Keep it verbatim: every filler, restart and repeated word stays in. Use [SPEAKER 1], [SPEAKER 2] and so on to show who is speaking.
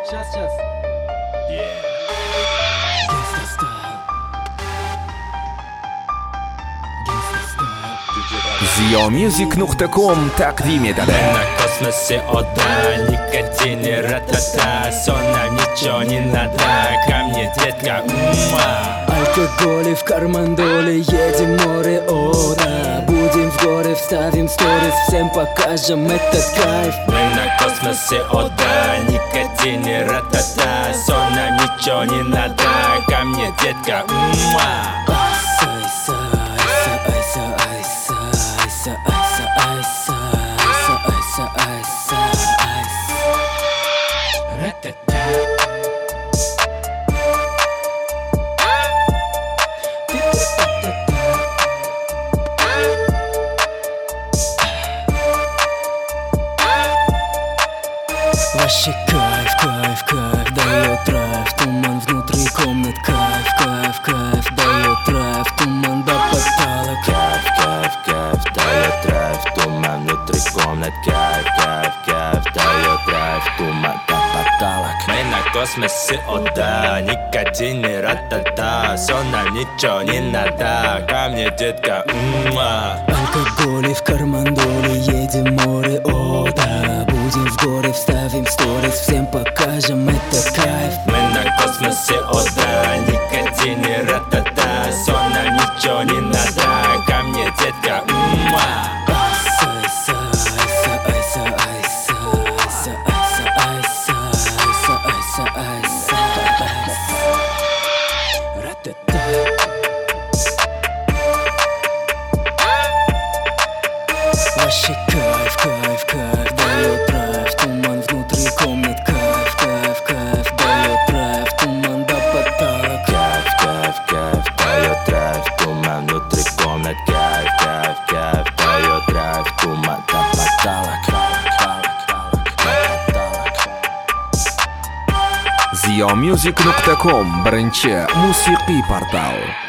[SPEAKER 1] Сейчас, сейчас.
[SPEAKER 2] Ziomusic точка ком тaqdim etadi.
[SPEAKER 3] На космосе ода, никотине ратата. Сон нам ничего не надо, ко мне, детка, муа.
[SPEAKER 1] Алкоголь в карман доли, едем море ода. Будем в горе, вставим сторис, всем покажем этот кайф.
[SPEAKER 3] Мы на космосе ода, никотине ратата. Сон нам ничего не надо, ко мне, детка, муа.
[SPEAKER 1] Вообще кайф, кайф, кайф, дает драйв, туман внутри комнат, кайф, кайф, кайф, дает драйв, туман до потолок.
[SPEAKER 3] Кайф, кайф, кайф, дает драйв, туман внутри комнат, кайф, кайф, кайф, дает драйв, туман до потолок. Мы на космосе ода, никотине ратата. Сон нам ничего не надо, ко мне, детка, муа.
[SPEAKER 1] Алкоголь в карман доли, едем море ода. Будем в горе, вставим сторис, всем покажем этот кайф.
[SPEAKER 3] Мы на космосе ода, никотине ратата. Сон нам ничего не надо, ко мне, детка, муа.
[SPEAKER 1] Вообще кайф, кайф, кайф, дает драйв, туман внутри комнат, кайф, кайф, кайф, дает драйв, туман до потолок.
[SPEAKER 3] Кайф, кайф, кайф, дает драйв, туман внутри комнат, кайф, кайф, кайф, дает драйв, туман до потолок.
[SPEAKER 2] Ziomusic точка ком birinchi musiqiy portal.